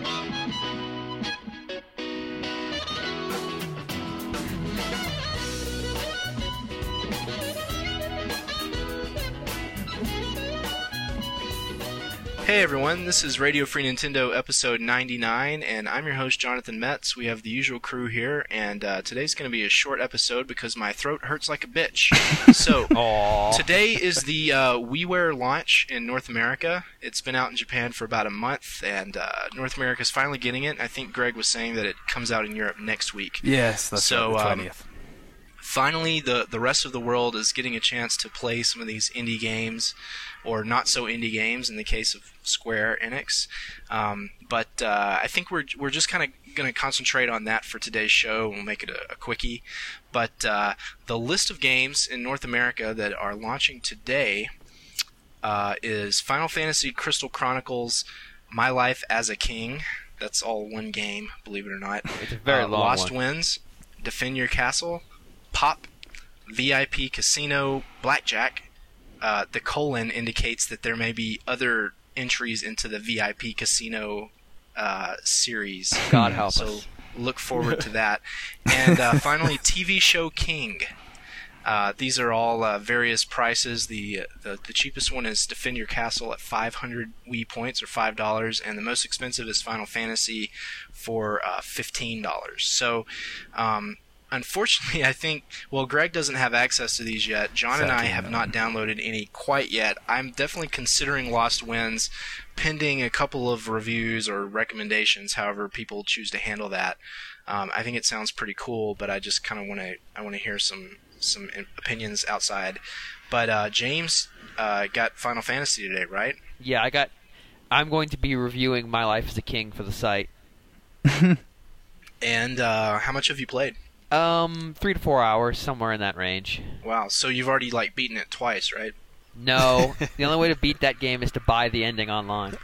Hey everyone, this is Radio Free Nintendo episode 99, and I'm your host Jonathan Metz. We have the usual crew here, and today's going to be a short episode because my throat hurts like a bitch. So, today is the WiiWare launch in North America. It's been out in Japan for about a month, and North America's finally getting it. I think Greg was saying that it comes out in Europe next week. Yes, that's right, the 20th. Finally, the rest of the world is getting a chance to play some of these indie games, or not so indie games in the case of Square Enix. But I think we're just kind of going to concentrate on that for today's show. We'll make it a quickie. But the list of games in North America that are launching today is Final Fantasy Crystal Chronicles, My Life as a King. That's all one game, believe it or not. It's a very long Lost one. Winds, Defend Your Castle, Pop, VIP Casino, Blackjack. The colon indicates that there may be other entries into the VIP Casino series. God help so us. Look forward to that. And finally, TV Show King. These are all various prices. The cheapest one is Defend Your Castle at 500 Wii points, or $5, and the most expensive is Final Fantasy for $15. So, unfortunately, I think, well, Greg doesn't have access to these yet. John and I have not downloaded any quite yet. I'm definitely considering Lost Winds, pending a couple of reviews or recommendations, however people choose to handle that. I think it sounds pretty cool, but I just kind of want to hear some opinions outside. But James got Final Fantasy today, right? Yeah, I'm going to be reviewing My Life as a King for the site. And how much have you played? 3 to 4 hours, somewhere in that range. Wow, so you've already beaten it twice, right? No, the only way to beat that game is to buy the ending online.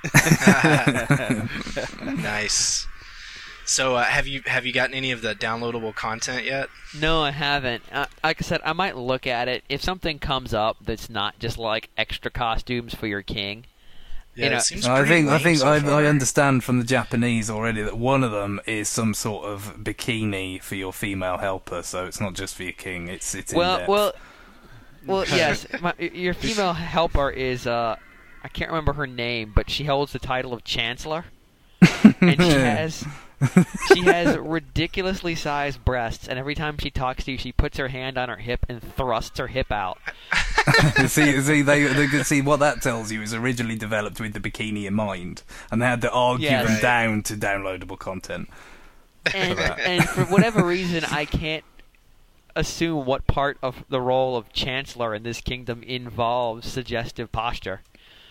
Nice. So have you gotten any of the downloadable content yet? No, I haven't. Like I said, I might look at it. If something comes up that's not just like extra costumes for your king. Yeah, it seems I pretty think lame so I far. understand from the Japanese already that one of them is some sort of bikini for your female helper, so it's not just for your king. It's in there. Well, yes. Your female helper is I can't remember her name, but she holds the title of Chancellor, and she has ridiculously sized breasts, and every time she talks to you, she puts her hand on her hip and thrusts her hip out. see what that tells you is originally developed with the bikini in mind, and they had to argue them down to downloadable content. And for whatever reason, I can't assume what part of the role of Chancellor in this kingdom involves suggestive posture.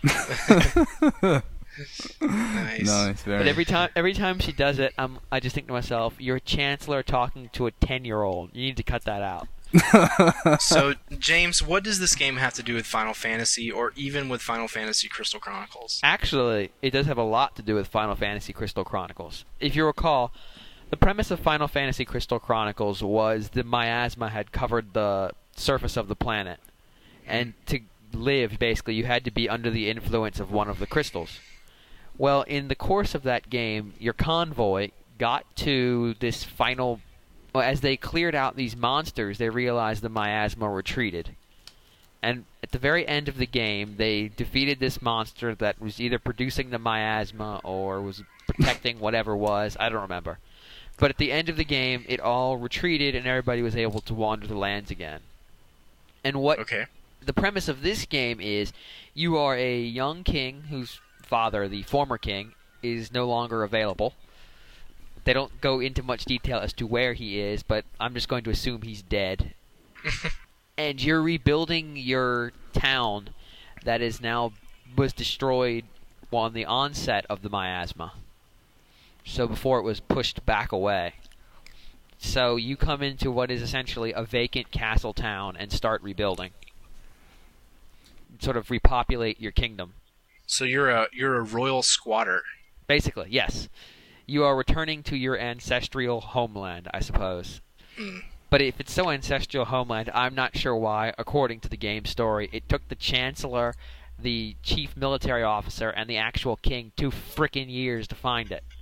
Nice. Very. But every time she does it, I just think to myself, "You're a Chancellor talking to a 10-year-old. You need to cut that out." So, James, what does this game have to do with Final Fantasy, or even with Final Fantasy Crystal Chronicles? Actually, it does have a lot to do with Final Fantasy Crystal Chronicles. If you recall, the premise of Final Fantasy Crystal Chronicles was the miasma had covered the surface of the planet, and to live, basically, you had to be under the influence of one of the crystals. Well, in the course of that game, your convoy got to this final... Well, as they cleared out these monsters, they realized the miasma retreated. And at the very end of the game, they defeated this monster that was either producing the miasma or was protecting whatever was. I don't remember. But at the end of the game, it all retreated and everybody was able to wander the lands again. And what the premise of this game is, you are a young king whose father, the former king, is no longer available. They don't go into much detail as to where he is, but I'm just going to assume he's dead. And you're rebuilding your town that was destroyed on the onset of the miasma. So before it was pushed back away. So you come into what is essentially a vacant castle town and start rebuilding. Sort of repopulate your kingdom. So you're a royal squatter. Basically, yes. You are returning to your ancestral homeland, I suppose. But if it's so ancestral homeland, I'm not sure why, according to the game story, it took the Chancellor, the chief military officer, and the actual king 2 frickin' years to find it.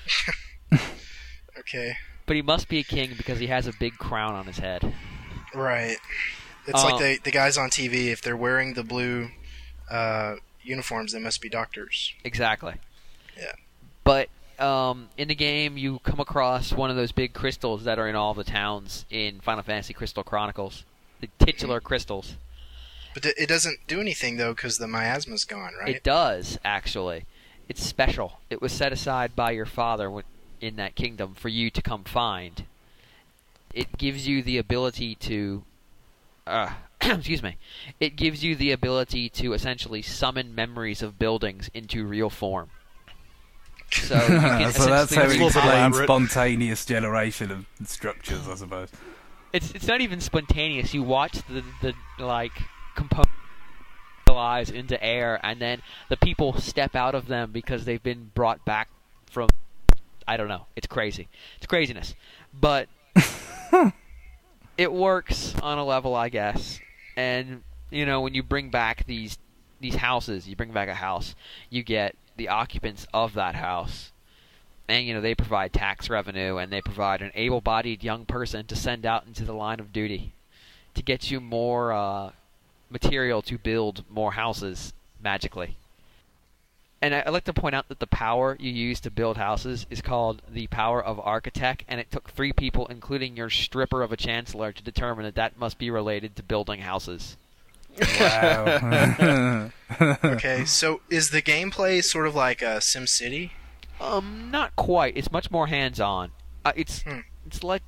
Okay. But he must be a king because he has a big crown on his head. Right. It's like the guys on TV, if they're wearing the blue uniforms, they must be doctors. Exactly. Yeah. But in the game, you come across one of those big crystals that are in all the towns in Final Fantasy Crystal Chronicles. The titular crystals. But it doesn't do anything, though, because the miasma's gone, right? It does, actually. It's special. It was set aside by your father in that kingdom for you to come find. It gives you the ability to... excuse me. It gives you the ability to essentially summon memories of buildings into real form. So, you can so that's how it little bit explains elaborate. spontaneous generation of structures, I suppose. It's not even spontaneous. You watch the components into air, and then the people step out of them because they've been brought back from... I don't know. It's crazy. It's craziness. But it works on a level, I guess. And, when you bring back these houses, you bring back a house, you get the occupants of that house. And, they provide tax revenue, and they provide an able-bodied young person to send out into the line of duty to get you more material to build more houses magically. And I'd like to point out that the power you use to build houses is called the power of Architect, and it took 3 people, including your stripper of a chancellor, to determine that must be related to building houses. Wow. Okay, so is the gameplay sort of like SimCity? Not quite. It's much more hands-on. It's like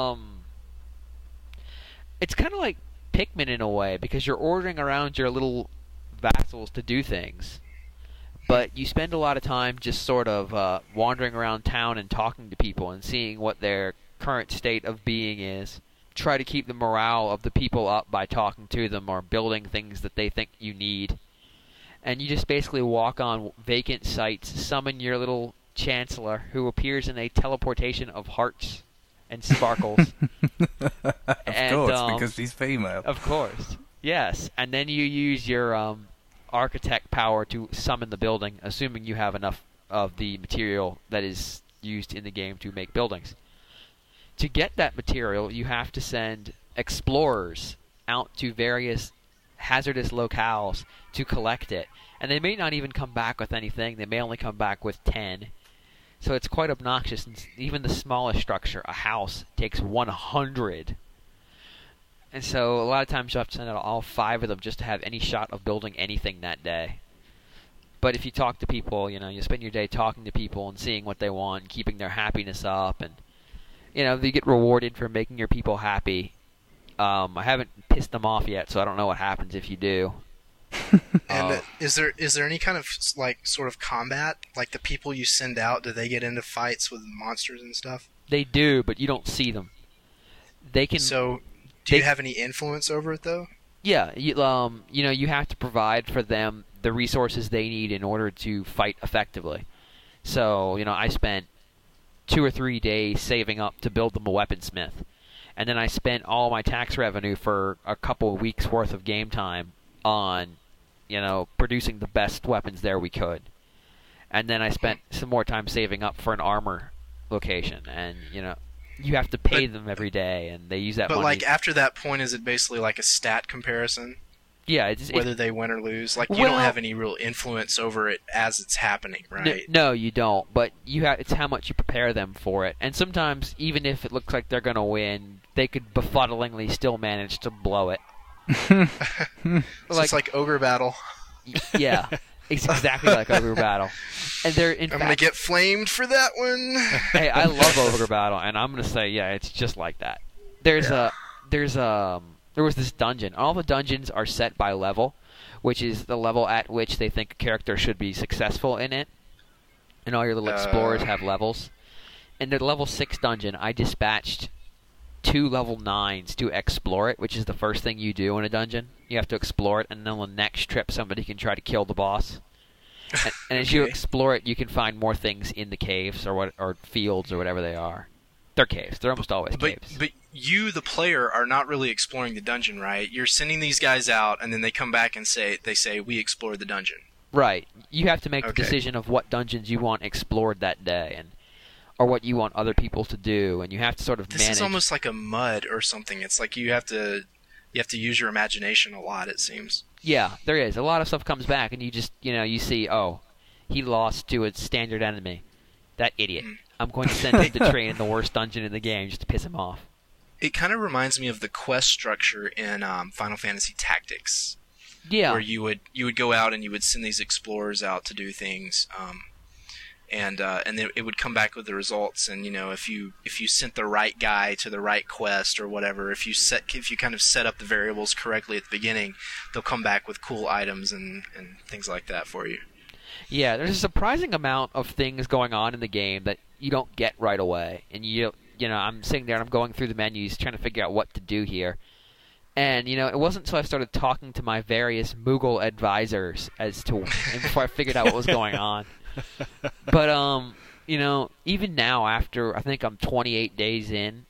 it's kind of like Pikmin in a way, because you're ordering around your little vassals to do things, but you spend a lot of time just sort of wandering around town and talking to people and seeing what their current state of being is. Try to keep the morale of the people up by talking to them or building things that they think you need. And you just basically walk on vacant sites, summon your little chancellor, who appears in a teleportation of hearts and sparkles. Of course, because she's female. Of course, yes. And then you use your architect power to summon the building, assuming you have enough of the material that is used in the game to make buildings. To get that material, you have to send explorers out to various hazardous locales to collect it. And they may not even come back with anything. They may only come back with 10. So it's quite obnoxious. And even the smallest structure, a house, takes 100. And so a lot of times you have to send out all 5 of them just to have any shot of building anything that day. But if you talk to people, you spend your day talking to people and seeing what they want, and keeping their happiness up, and you get rewarded for making your people happy. I haven't pissed them off yet, so I don't know what happens if you do. And is there any kind of sort of combat? Like the people you send out, do they get into fights with monsters and stuff? They do, but you don't see them. They can. So, do you have any influence over it though? Yeah, you have to provide for them the resources they need in order to fight effectively. So, I spent 2 or 3 days saving up to build them a weaponsmith. And then I spent all my tax revenue for a couple of weeks' worth of game time on, producing the best weapons there we could. And then I spent some more time saving up for an armor location. And, you have to pay them every day, and they use that money. But, after that point, is it basically like a stat comparison? Yeah. Whether they win or lose? You don't have any real influence over it as it's happening, right? No, you don't. But it's how much you prepare them for it. And sometimes, even if it looks like they're going to win, they could befuddlingly still manage to blow it. So it's like Ogre Battle. Yeah. It's exactly like Ogre Battle. And I'm going to get flamed for that one. Hey, I love Ogre Battle, and I'm going to say, yeah, it's just like that. There was this dungeon. All the dungeons are set by level, which is the level at which they think a character should be successful in it. And all your little explorers have levels. In the level 6 dungeon, I dispatched 2 level 9s to explore it, which is the first thing you do in a dungeon. You have to explore it, and then on the next trip, somebody can try to kill the boss. And as you explore it, you can find more things in the caves or fields or whatever they are. They're caves. They're almost always caves. But you, the player, are not really exploring the dungeon, right? You're sending these guys out, and then they come back and say, we explored the dungeon. Right. You have to make the decision of what dungeons you want explored that day. And or what you want other people to do, and you have to sort of This manage. is almost like a mud or something. It's like you have to use your imagination a lot, it seems. Yeah, there is. A lot of stuff comes back, and you just, you see, oh, he lost to a standard enemy. That idiot. I'm going to send him to train in the worst dungeon in the game just to piss him off. It kind of reminds me of the quest structure in Final Fantasy Tactics. Yeah. Where you would go out and you would send these explorers out to do things, and then it would come back with the results. And if you sent the right guy to the right quest or whatever, if you kind of set up the variables correctly at the beginning, they'll come back with cool items and things like that for you. Yeah, there's a surprising amount of things going on in the game that you don't get right away, and I'm sitting there and I'm going through the menus trying to figure out what to do here. And, it wasn't until I started talking to my various Moogle advisors before I figured out what was going on. But, even now, after I think I'm 28 days in,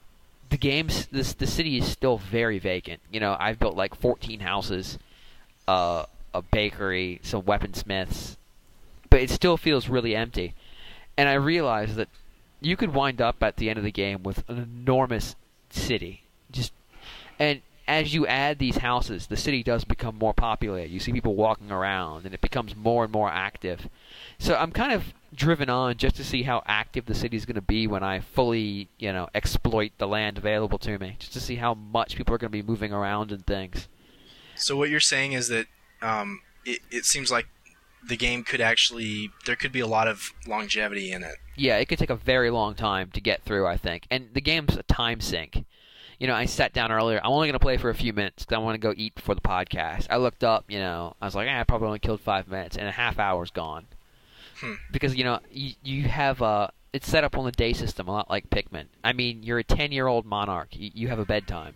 the city is still very vacant. I've built like 14 houses, a bakery, some weaponsmiths, but it still feels really empty. And I realized that you could wind up at the end of the game with an enormous city. And as you add these houses, the city does become more populated. You see people walking around, and it becomes more and more active. So I'm kind of driven on just to see how active the city is going to be when I fully, exploit the land available to me, just to see how much people are going to be moving around and things. So what you're saying is that it seems like the game there could be a lot of longevity in it. Yeah, it could take a very long time to get through, I think. And the game's a time sink. I sat down earlier. I'm only going to play for a few minutes because I want to go eat before the podcast. I looked up, I was like, I probably only killed 5 minutes, and a half hour's gone. Because, you have it's set up on the day system, a lot like Pikmin. I mean, you're a 10-year-old monarch. You have a bedtime.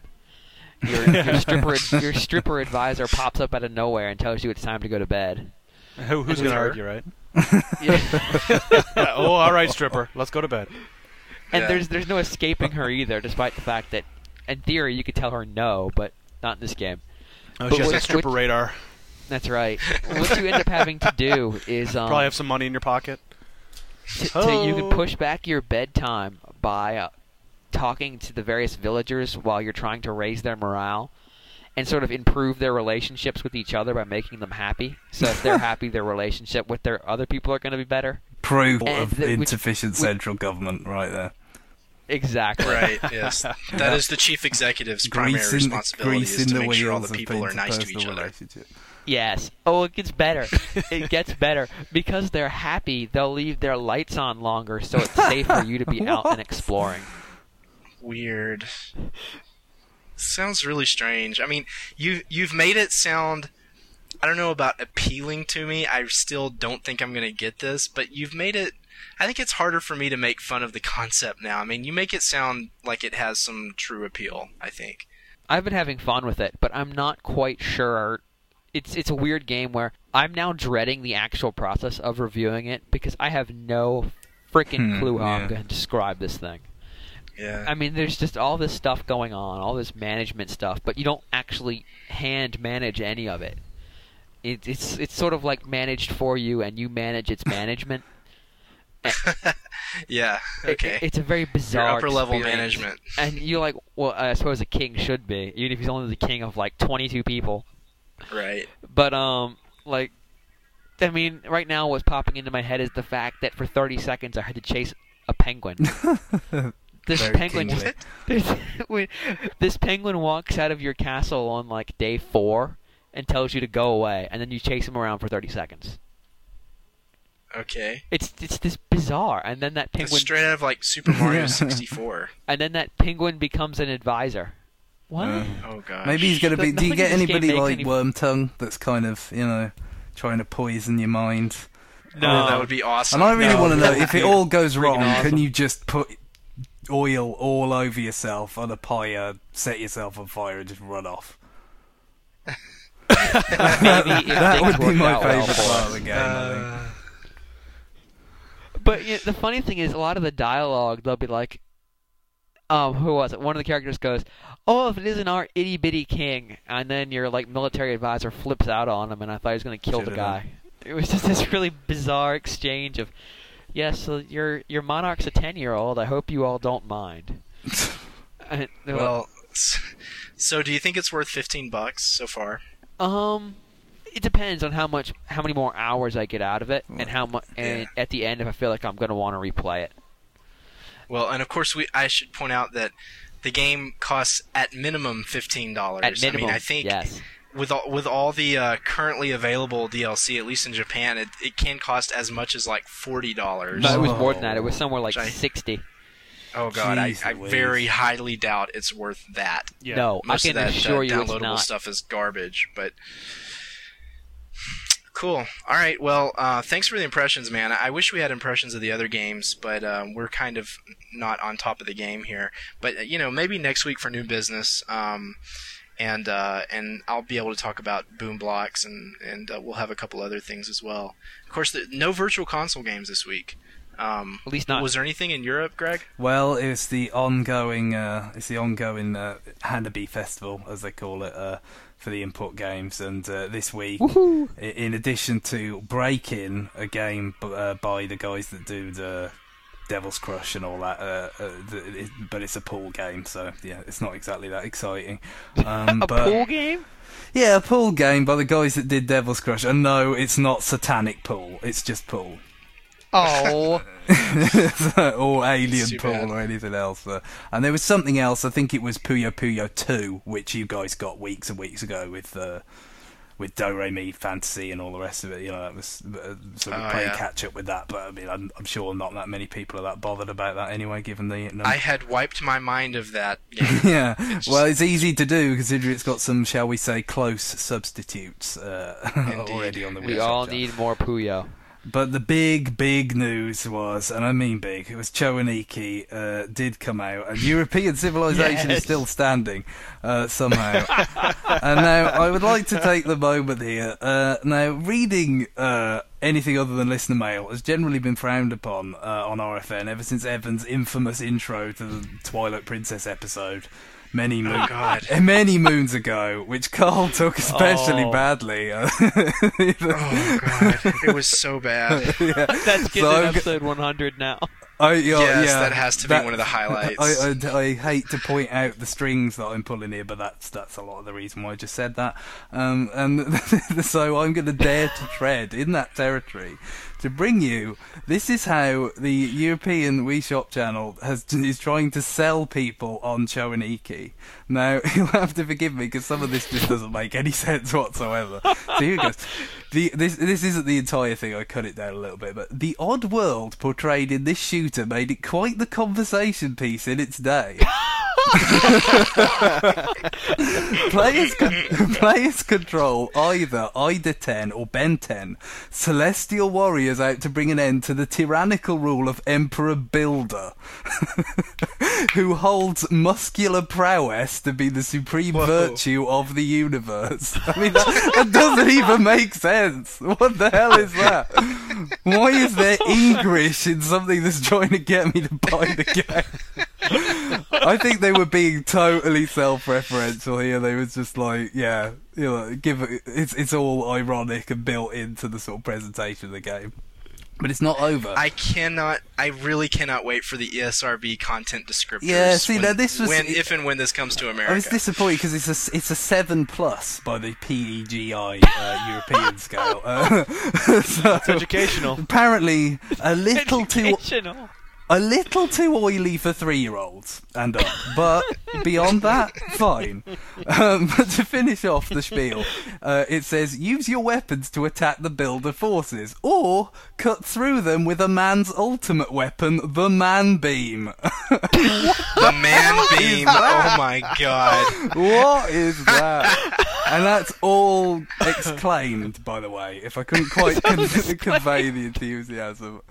Your stripper advisor pops up out of nowhere and tells you it's time to go to bed. Who's going to argue, right? Yeah. Oh, all right, stripper. Let's go to bed. And there's no escaping her either, despite the fact that, in theory, you could tell her no, but not in this game. Oh, she has a stripper radar. That's right. What you end up having to do is... probably have some money in your pocket. You can push back your bedtime by talking to the various villagers while you're trying to raise their morale and sort of improve their relationships with each other by making them happy. So if they're happy, their relationship with their other people are going to be better. Proof of insufficient central government right there. Exactly. Right, yes. That is the chief executive's primary responsibility, is to make sure all the people are nice to each other. Yes. Oh, it gets better. It gets better. Because they're happy, they'll leave their lights on longer, so it's safe for you to be out and exploring. Weird. Sounds really strange. I mean, you've made it sound... I don't know about appealing to me. I still don't think I'm going to get this, but you've made it... I think it's harder for me to make fun of the concept now. I mean, you make it sound like it has some true appeal, I think. I've been having fun with it, but I'm not quite sure. It's a weird game where I'm now dreading the actual process of reviewing it because I have no freaking clue how I'm going to describe this thing. Yeah. I mean, there's just all this stuff going on, all this management stuff, but you don't actually hand manage any of it. It's sort of like managed for you, and you manage its management. Yeah, okay. It's a very bizarre upper-level experience. management. And you're like, well, I suppose a king should be, even if he's only the king of, like, 22 people. Right. But, I mean, right now what's popping into my head is the fact that for 30 seconds I had to chase a penguin. This penguin walks out of your castle on, like, day 4 and tells you to go away, and then you chase him around for 30 seconds. Okay. It's this bizarre, and then that penguin... That's straight out of, like, Super Mario 64. And then that penguin becomes an advisor. What? Oh, gosh. Maybe he's going to be... Like, do you get nothing in this anybody game like makes Wormtongue that's kind of, trying to poison your mind? No, that would be awesome. And I really want to know, if it all goes wrong, awesome. can you just put oil all over yourself on a pyre, set yourself on fire, and just run off? That would be my favourite part of the game, I think. But the funny thing is, a lot of the dialogue, they'll be like, who was it? One of the characters goes, "Oh, if it isn't our itty bitty king," and then your like military advisor flips out on him, and I thought he was going to kill the guy. It was just this really bizarre exchange of Yes, so your Monarch's a 10-year-old. I hope you all don't mind. Well, so do you think it's worth $15 so far? It depends on how many more hours I get out of it, and how much. And at the end, if I feel like I'm going to want to replay it. Well, and of course, I should point out that the game costs at minimum $15. At minimum, I think yes. With all the currently available DLC, at least in Japan, it can cost as much as like $40. No, it was more than that. It was somewhere like 60. Oh god, I Jeez very highly doubt it's worth that. Yeah. No, Most I of can that assure you it's downloadable not. stuff is garbage, but cool. All right, well, thanks for the impressions, man. I wish we had impressions of the other games, but we're kind of not on top of the game here. But maybe next week for new business, and I'll be able to talk about Boom Blocks, and we'll have a couple other things as well. Of course, no virtual console games this week. At least not. Was there anything in Europe, Greg? Well, it's the ongoing Hanabi Festival, as they call it, for the input games. And this week, in addition to Break-In, a game by the guys that do the Devil's Crush and all that, but it's a pool game, so yeah, it's not exactly that exciting. Pool game? Yeah, a pool game by the guys that did Devil's Crush. And no, it's not satanic pool, it's just pool. Oh. Or Alien Too Pool bad. or anything else. And there was something else, I think it was Puyo Puyo 2, which you guys got weeks and weeks ago with Do Re Mi Fantasy and all the rest of it. That was sort of playing catch up with that, but I mean, I'm sure not that many people are that bothered about that anyway, given the... I had wiped my mind of that game. Yeah, well, it's easy to do, considering it's got some, shall we say, close substitutes already on the We Wii all Shop. need more Puyo. But the big news was, and I mean big, it was Chowaniki did come out, and European civilization is still standing somehow. And now I would like to take the moment here. Now, reading anything other than listener mail has generally been frowned upon on RFN ever since Evan's infamous intro to the Twilight Princess episode. Many moons ago, which Carl took especially badly. Oh god, it was so bad. That's getting episode 100 now. That has to be one of the highlights. I hate to point out the strings that I'm pulling here, but that's a lot of the reason why I just said that. And so I'm going to dare to tread in that territory to bring you. This is how the European Wii Shop channel is trying to sell people on Chowaniki. Now you'll have to forgive me because some of this just doesn't make any sense whatsoever. So here goes. This isn't the entire thing. I cut it down a little bit, but the odd world portrayed in this shooter made it quite the conversation piece in its day. Players control either Ida 10 or Ben 10, celestial warriors out to bring an end to the tyrannical rule of Emperor Builder, who holds muscular prowess to be the supreme virtue of the universe. I mean, that doesn't even make sense. What the hell is that? Why is there English in something that's trying to get me to buy the game? I think they were being totally self-referential here. They was just like, it's all ironic and built into the sort of presentation of the game. But it's not over. I really cannot wait for the ESRB content descriptors. Yeah, see, now this was... if and when this comes to America. I was disappointed because it's a 7+ by the PEGI European scale. It's educational. Apparently, a little too oily for 3-year-olds and up, but beyond that, fine. But to finish off the spiel, it says, use your weapons to attack the builder forces, or cut through them with a man's ultimate weapon, the man beam. The man beam, oh my god. What is that? And that's all exclaimed, by the way, if I couldn't quite convey the enthusiasm.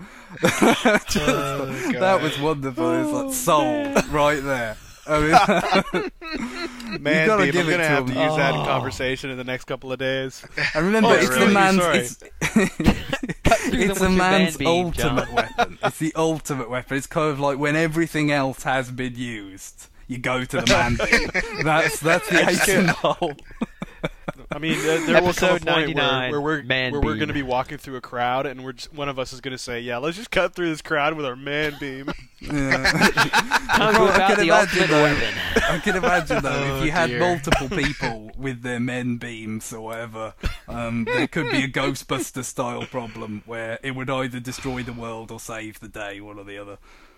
That was wonderful. It's like sold right there. I mean, Man, gotta Beam, give I'm it gonna to have him. to use that in conversation in the next couple of days. And remember, it's really? the man's. Sorry. It's a man's ultimate John. weapon. It's the ultimate weapon. It's kind of like when everything else has been used, you go to the man beam. That's the ace in the hole. I mean, there will come a Episode point 99, where we're man going to beam. be walking through a crowd, and one of us is going to say, "Yeah, let's just cut through this crowd with our man beam." Yeah. Time to Well, about the ultimate weapon. I can imagine though, Oh, if you had dear. multiple people with their men beams or whatever, there could be a Ghostbuster style problem where it would either destroy the world or save the day, one or the other.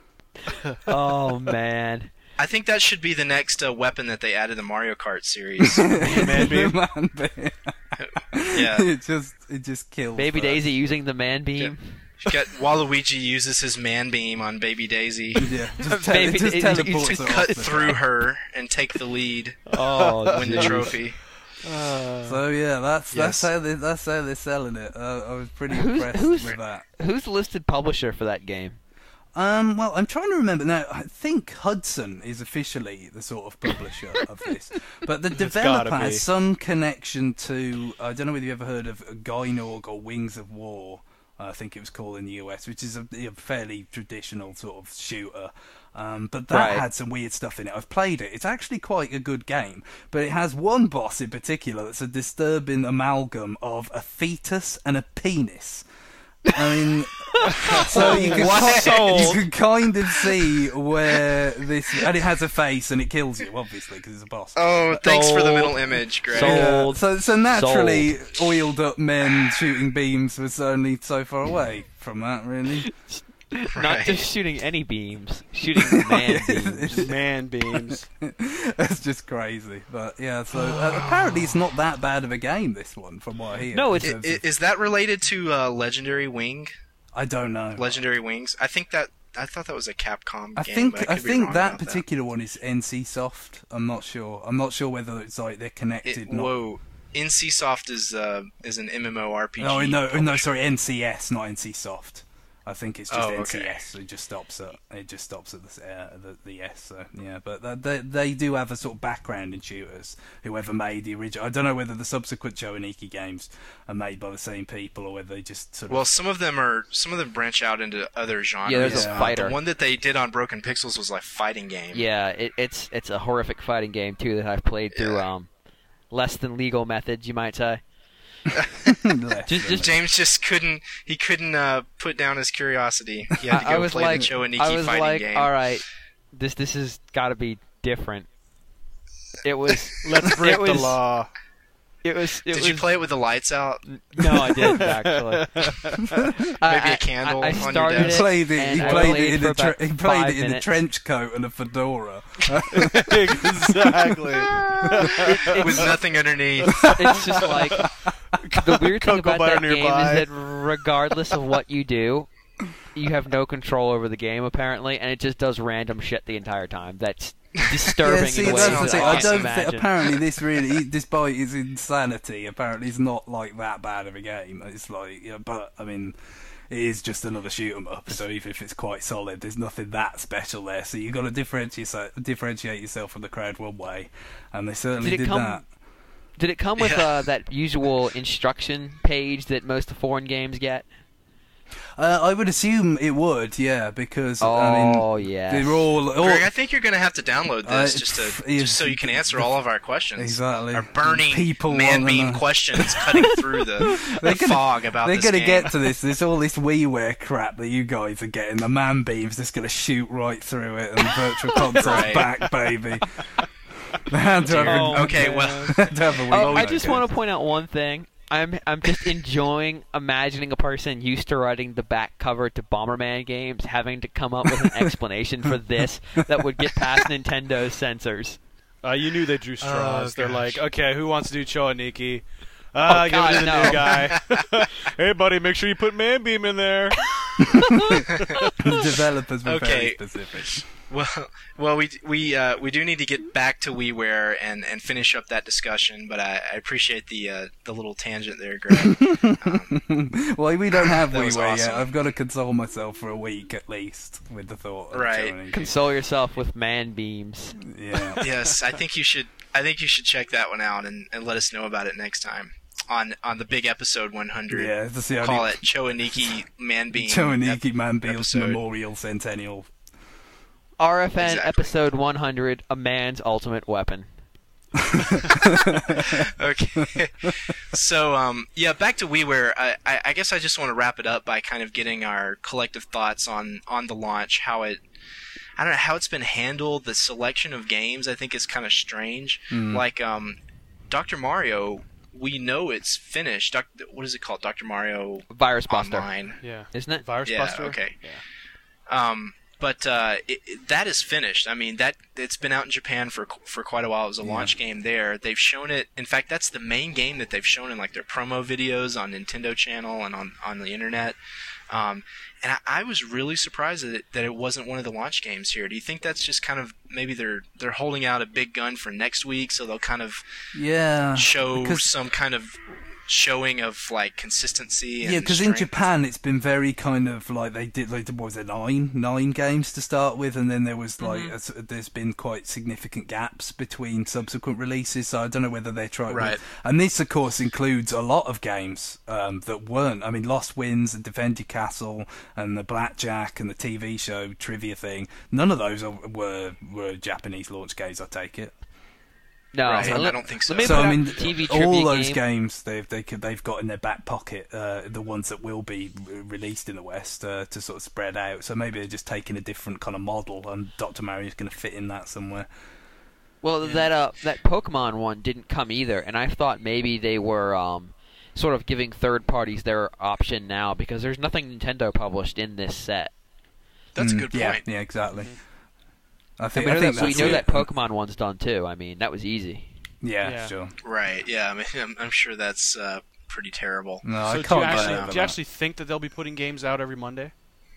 Oh man. I think that should be the next weapon that they add to the Mario Kart series. Man beam. Man beam. Yeah. It just kills. Baby that. Daisy using the man beam. Got Waluigi uses his man beam on Baby Daisy. Yeah, just, Baby just Daisy teleports just her Cut off the through track. her and take the lead, Oh, win the geez. trophy. So yeah, that's Yes. how they're selling it. I was pretty Who's- impressed who's- with that. Who's the listed publisher for that game? Well, I'm trying to remember now. I think Hudson is officially the sort of publisher of this, but the developer gotta be. has some connection to. I don't know whether you ever heard of Gynorg or Wings of War. I think it was called in the US, which is a fairly traditional sort of shooter. But that Right. had some weird stuff in it. I've played it. It's actually quite a good game, but it has one boss in particular that's a disturbing amalgam of a fetus and a penis. I mean, so you can kind of see where this, and it has a face and it kills you, obviously, because it's a boss. Oh, thanks for the Sold. middle image, Greg. Sold. So naturally, oiled up men shooting beams was only so far away from that, really. Not Right. just shooting any beams, shooting man beams. Man beams. It's just crazy. But yeah, so apparently it's not that bad of a game, this one, from what I hear. No, in it's- terms of- Is that related to Legendary Wing? I don't know. Legendary Wings? I thought that was a Capcom I game. think but I could be think wrong that about particular one is NC Soft. I'm not sure. I'm not sure whether it's like they're connected. not... Whoa, NCSoft is an MMORPG. Oh no, publisher. sorry, NCS, not NC Soft. I think it's just Oh, okay. NCS. So it just stops at the S. So yeah, but they do have a sort of background in shooters. Whoever made the original, I don't know whether the subsequent Choaniki games are made by the same people or whether they just sort of. Well, some of them branch out into other genres. Yeah, there's a fighter. The one that they did on Broken Pixels was like fighting game. Yeah, it's a horrific fighting game too that I've played through less than legal methods, you might say. less Just- than- James just couldn't put down his curiosity. He had to I go was play like, the Choaniki I was fighting like, game. all right, this has got to be different. It was. Let's break it was, the law. It was. Did you play it with the lights out? No, I didn't actually. Maybe a candle I on your started He desk? played it. and He I played played it in for a about he played 5 it in a minutes. trench coat and a fedora. Exactly. With nothing underneath. It's just like the weird thing Cocoa about butter that game nearby. is that regardless of what you do, you have no control over the game apparently, and it just does random shit the entire time. That's disturbing Yeah, see, in ways that's the that thing. I I can't don't imagine. think. Apparently, this really, despite its insanity, apparently it's not like that bad of a game. It's like, yeah, but I mean, it is just another shoot 'em up. So even if it's quite solid, there's nothing that special there. So you've got to differentiate yourself from the crowd one way, and they certainly Did it did come- that. Did it come with Yeah. that usual instruction page that most of foreign games get? I would assume it would, yeah, because Oh, I mean, yes. they're all Greg, I think you're going to have to download this just it's- so you can answer all of our questions. Exactly. Our burning People man wanna beam know. questions cutting through the fog about They're this gonna game. get to this. There's all this WiiWare crap that you guys are getting. The man beam's just gonna shoot right through it, and Virtual Console's Right. back, baby. They had to have Oh, Okay, man. well, they had to have a Oh, Wii I U just game. want to point out one thing. I'm just enjoying imagining a person used to writing the back cover to Bomberman games having to come up with an explanation for this that would get past Nintendo's censors. You knew they drew straws. They're gosh. like, okay, who wants to do Choaniki? Oh, give it to the God, new no. guy. Hey, buddy, make sure you put Man Beam in there. The developers were very Okay. specific. well, we do need to get back to WiiWare and finish up that discussion. But I appreciate the little tangent there, Greg. Well, we don't have That was WiiWare yet. awesome. I've got to console myself for a week at least with the thought of Right. joining. Console yourself with man beams. Yeah. Yes, I think you should check that one out and let us know about it next time on the big episode 100. Yeah, to see how Call the it Choaniki Man Beam. Choaniki Man Beam's episode. Memorial Centennial. RFN Exactly. episode 100, A Man's Ultimate Weapon. Okay. So, yeah, back to WiiWare. I guess I just want to wrap it up by kind of getting our collective thoughts on the launch, how it... I don't know how it's been handled. The selection of games, I think, is kind of strange. Like, Dr. Mario, we know it's finished. What is it called? Dr. Mario Virus Buster. Online. Yeah. Isn't it? Virus Yeah, Buster? okay. Yeah. But that is finished. I mean, it's been out in Japan for quite a while. It was a launch game there. They've shown it. In fact, that's the main game that they've shown in like their promo videos on Nintendo Channel and on the internet. And I was really surprised that it wasn't one of the launch games here. Do you think that's just kind of maybe they're holding out a big gun for next week, so they'll kind of show some kind of showing of like consistency? And because in Japan it's been very kind of like they did like what was it, nine games to start with, and then there was like there's been quite significant gaps between subsequent releases. So I don't know whether they're trying. Right. And this of course includes a lot of games that weren't. I mean, Lost Winds and Defend Your Castle and the Blackjack and the TV show trivia thing. None of those were Japanese launch games, I take it. No, Right, I don't think so. So I mean, TV all those game. games they've got in their back pocket, the ones that will be released in the West to sort of spread out. So maybe they're just taking a different kind of model, and Dr. Mario's going to fit in that somewhere. Well, that Pokemon one didn't come either, and I thought maybe they were sort of giving third parties their option now because there's nothing Nintendo published in this set. That's a good point. Yeah, exactly. I We think know that's it. that Pokemon one's done too. I mean, that was easy. Yeah, sure. Right. Yeah. I mean, I'm sure that's pretty terrible. No, So I do you, can't actually, think that they'll be putting games out every Monday?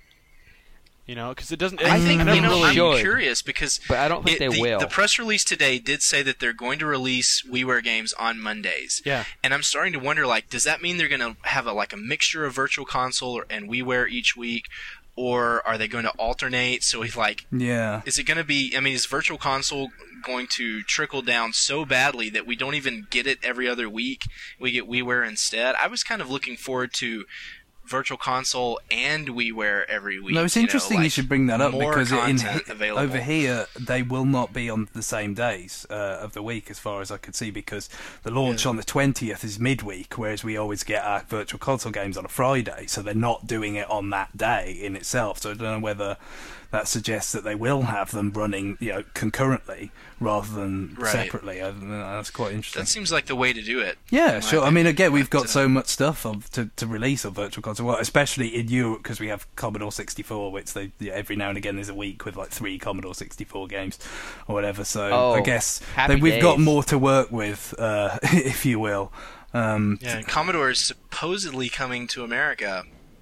You know, because it doesn't... I think, never I'm really curious because... But I don't think they will. The press release today did say that they're going to release WiiWare games on Mondays. Yeah. And I'm starting to wonder, like, does that mean they're going to have a mixture of Virtual Console and WiiWare each week? Or are they going to alternate? So is it going to be... I mean, is Virtual Console going to trickle down so badly that we don't even get it every other week? We get WiiWare instead? I was kind of looking forward to Virtual Console and WiiWare every week. No, it's interesting you should bring that up because over here they will not be on the same days of the week as far as I could see, because the launch on the 20th is midweek, whereas we always get our Virtual Console games on a Friday, so they're not doing it on that day in itself. So I don't know whether that suggests that they will have them running, concurrently rather than separately. That's quite interesting. That seems like the way to do it. Yeah, sure. I mean, again, we've got so much stuff to release on Virtual Console, especially in Europe, because we have Commodore 64, which every now and again there's a week with like 3 Commodore 64 games or whatever. So I guess we've got more to work with, if you will. Commodore is supposedly coming to America,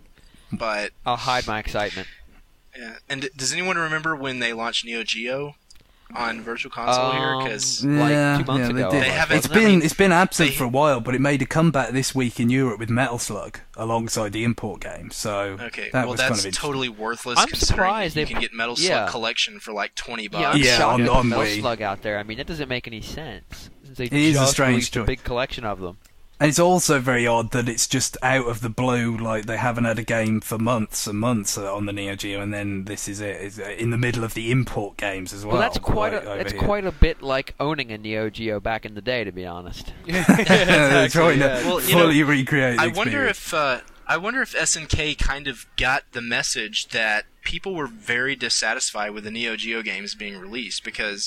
but I'll hide my excitement. Yeah, and does anyone remember when they launched Neo Geo on Virtual Console here? Because 2 months ago. They haven't. It's been absent for a while, but it made a comeback this week in Europe with Metal Slug alongside the import game. So okay, that's kind of totally worthless. I'm considering surprised you can get Metal Slug Collection for like $20. Yeah, I'm shocked on there's Metal Wii. Slug out there. I mean, that doesn't make any sense. It is a strange released a choice. big collection of them. And it's also very odd that it's just out of the blue, like they haven't had a game for months and months on the Neo Geo, and then this is it. It's in the middle of the import games as well. Well, that's quite a bit like owning a Neo Geo back in the day, to be honest. They're trying to fully recreate the I wonder if SNK kind of got the message that people were very dissatisfied with the Neo Geo games being released, because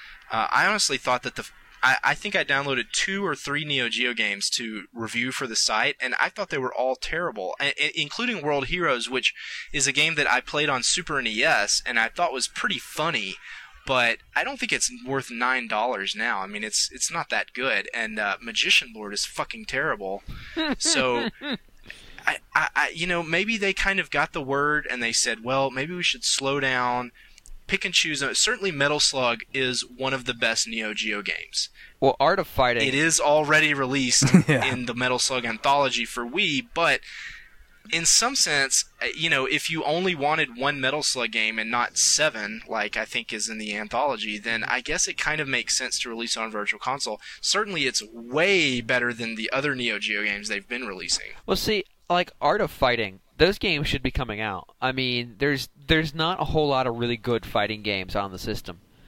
I honestly thought that I think I downloaded 2 or 3 Neo Geo games to review for the site, and I thought they were all terrible, including World Heroes, which is a game that I played on Super NES, and I thought was pretty funny, but I don't think it's worth $9 now. I mean, it's not that good, and Magician Lord is fucking terrible. So, maybe they kind of got the word, and they said, well, maybe we should slow down, pick and choose. Certainly Metal Slug is one of the best Neo Geo games. Well, Art of Fighting... It is already released in the Metal Slug Anthology for Wii, but in some sense, if you only wanted one Metal Slug game and not 7, like I think is in the Anthology, then I guess it kind of makes sense to release on Virtual Console. Certainly it's way better than the other Neo Geo games they've been releasing. Well, see, like Art of Fighting... Those games should be coming out. I mean, there's not a whole lot of really good fighting games on the system.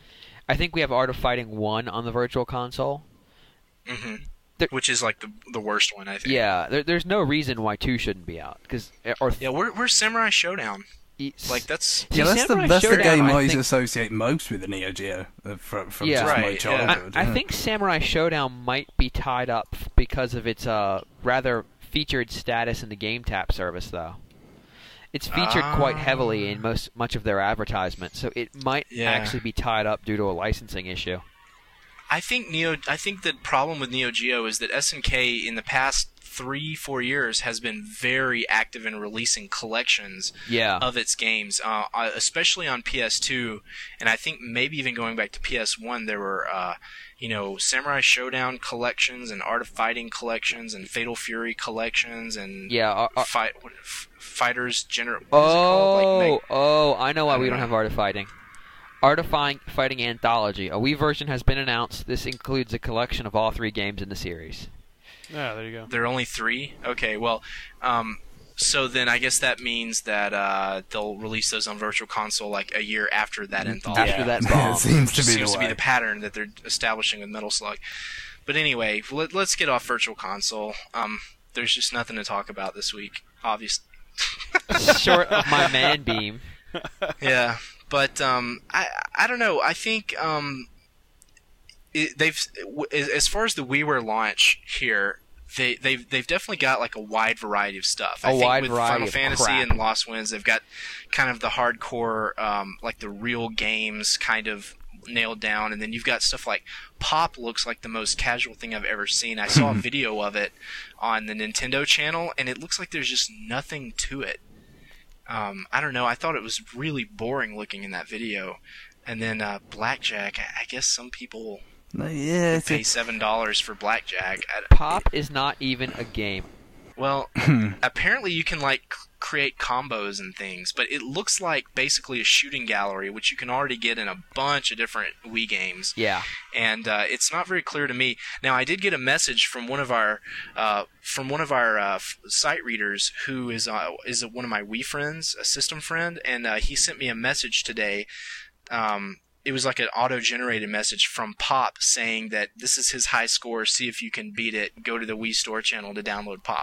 I think we have Art of Fighting 1 on the Virtual Console. hmm There- Which is like the worst one, I think. Yeah, there's no reason why 2 shouldn't be out. Yeah, where's Samurai Showdown? Like that's See, Yeah, that's Samurai the Showdown, game I I think- associate most with the Neo Geo from Yeah. just my Right, yeah. childhood. I think Samurai Showdown might be tied up because of its rather featured status in the GameTap service, though. It's featured quite heavily in much of their advertisement, so it might Yeah. actually be tied up due to a licensing issue. I think the problem with Neo Geo is that SNK in the past 3-4 years has been very active in releasing collections Yeah. of its games, especially on PS2, and I think maybe even going back to PS1, there were Samurai Showdown collections and Art of Fighting collections and Fatal Fury collections and Yeah. Fighters General. What is it called? Like, I know why I we don't don't know. have Art of Fighting. Art of Fighting Anthology. A Wii version has been announced. This includes a collection of all 3 games in the series. Yeah, there you go. There are only 3? Okay, well, so then I guess that means that they'll release those on Virtual Console like a year after that anthology. After that it bomb. seems to Just be seems the to way. be the pattern that they're establishing with Metal Slug. But anyway, let's get off Virtual Console. There's just nothing to talk about this week, obviously. Short of my man beam. Yeah, but I don't know. I think as far as the WiiWare launch here, they've definitely got like a wide variety of stuff. I think wide with variety Final of Fantasy crap. and Lost Winds, they've got kind of the hardcore, like the real games kind of nailed down, and then you've got stuff like Pop looks like the most casual thing I've ever seen. I saw a video of it on the Nintendo channel, and it looks like there's just nothing to it. I don't know. I thought it was really boring looking in that video. And then Blackjack. I guess some people Yeah, it's pay $7 for Blackjack. Pop is not even a game. Well, apparently you can like create combos and things, but it looks like basically a shooting gallery, which you can already get in a bunch of different Wii games. Yeah. And it's not very clear to me. Now, I did get a message from one of our site readers who is one of my Wii friends, a system friend, and he sent me a message today. It was like an auto-generated message from Pop saying that this is his high score. See if you can beat it. Go to the Wii Store channel to download Pop.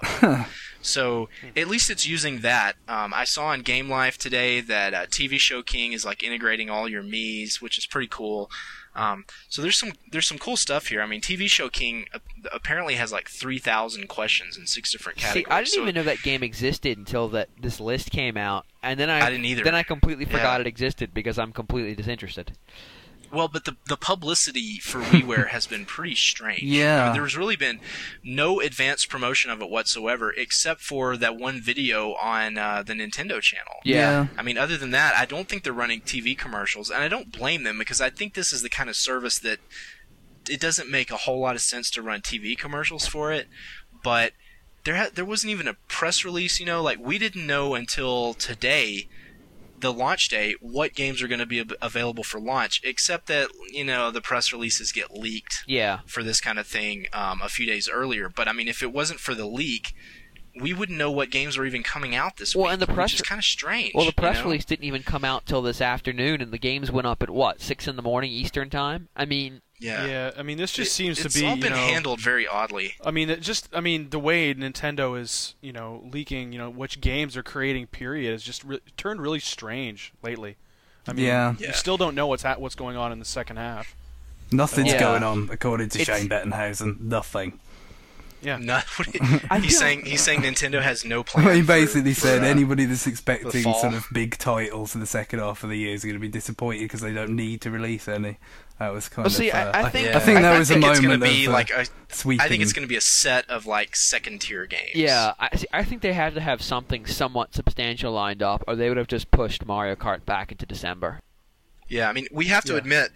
So at least it's using that. I saw on Game Life today that TV Show King is like integrating all your Miis, which is pretty cool. So there's some cool stuff here. I mean, TV Show King apparently has like 3,000 questions in 6 different categories. See, I didn't even know that game existed until this list came out, and then I didn't either. Then I completely forgot Yeah. it existed because I'm completely disinterested. Well, but the publicity for WiiWare has been pretty strange. Yeah. I mean, there's really been no advanced promotion of it whatsoever, except for that one video on the Nintendo channel. Yeah. I mean, other than that, I don't think they're running TV commercials, and I don't blame them because I think this is the kind of service that it doesn't make a whole lot of sense to run TV commercials for it. But there wasn't even a press release, like we didn't know until today, the launch day, what games are going to be available for launch, except that, the press releases get leaked Yeah. for this kind of thing a few days earlier. But, I mean, if it wasn't for the leak, we wouldn't know what games were even coming out this week, And the which is kind of strange. Well, the press release didn't even come out till this afternoon, and the games went up at 6 in the morning Eastern time. I mean, Yeah. I mean, this just seems to it's be, all been handled very oddly. I mean, the way Nintendo is, leaking, which games they're creating, period, has just turned really strange lately. I mean, Yeah. Yeah. you still don't know what's going on in the second half. Nothing's Yeah. going on, according to It's- Shane Bettenhausen. Nothing. Yeah. No, I he's feel- saying Nintendo has no plan. He for- basically for, said anybody that's expecting fall. sort of big titles in the second half of the year is going to be disappointed because they don't need to release any. That was kind Well, see, of. I think- I think that was a it's moment going to be of like a. sweeping. I think it's going to be a set of like second tier games. yeah, I think they had to have something somewhat substantial lined up, or they would have just pushed Mario Kart back into December. Yeah, I mean, we have to admit,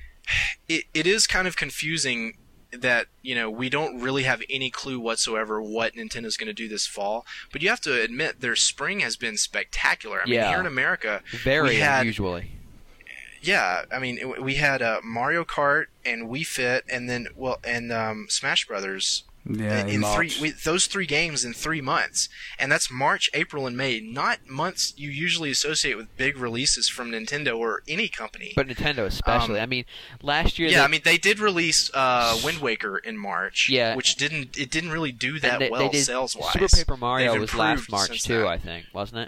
it is kind of confusing that, we don't really have any clue whatsoever what Nintendo's going to do this fall. But you have to admit, their spring has been spectacular. I mean, Yeah. here in America, Very we had, unusually. yeah, I mean, we had Mario Kart and Wii Fit, and then, Smash Brothers Yeah, in March. Those 3 games in 3 months, and that's March, April, and May. Not months you usually associate with big releases from Nintendo or any company. But Nintendo especially. I mean, last year. Yeah, they did release Wind Waker in March. Yeah. Which didn't really do that they well did, sales wise. Super Paper Mario was last March too, then. I think, wasn't it?